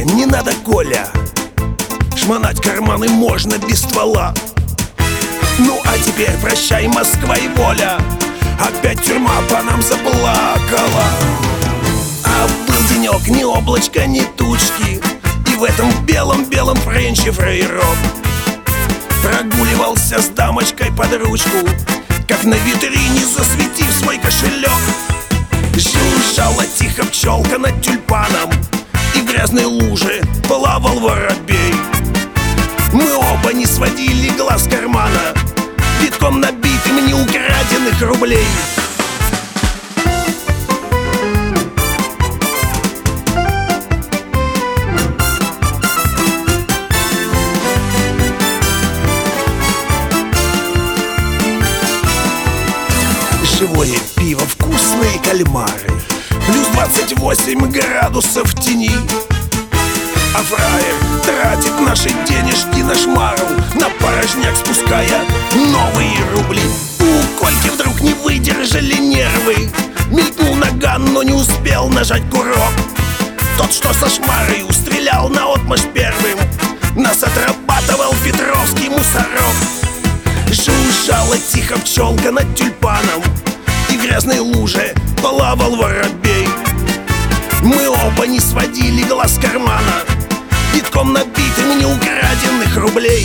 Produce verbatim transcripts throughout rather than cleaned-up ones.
тебе не надо, Коля. Шмонать карманы можно без ствола. Ну а теперь прощай, Москва и воля. Опять тюрьма по нам заплакала. А был денек, ни облачка, ни тучки, и в этом белом-белом френче фрейрок прогуливался с дамочкой под ручку, как на витрине засветив свой кошелек. Жужжала тихо пчелка над тюльпаном, и в грязной луже плавал воробей. Мы оба не сводили глаз с кармана, битком набитым неукраденных рублей. Живое пиво, вкусные кальмары, плюс двадцать восемь градусов в тени. А фраер тратит наши денежки на шмару, на порожняк спуская новые рубли. У Кольки вдруг не выдержали нервы, мелькнул наган, но не успел нажать курок. Тот, что со шмарой, устрелял наотмашь первым, нас отрабатывал петровский мусорок. Жужжала тихо пчелка над тюльпаном, и в грязной луже плавал воробей. Мы оба не сводили глаз с кармана, битком набитым неукраденных рублей.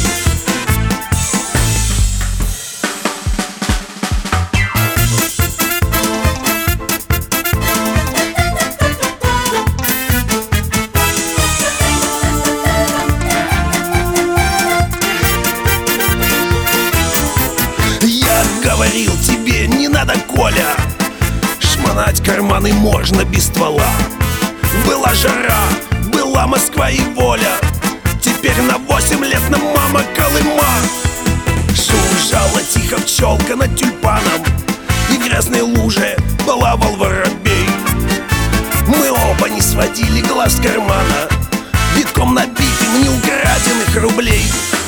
Я говорил тебе, не надо, Коля, шмонать карманы можно без ствола. Была жара, была Москва и воля, теперь на восемь лет нам мама Колыма. Жужжала тихо пчелка над тюльпаном, и в грязной луже плавал воробей. Мы оба не сводили глаз с кармана, битком набитым неукраденных рублей.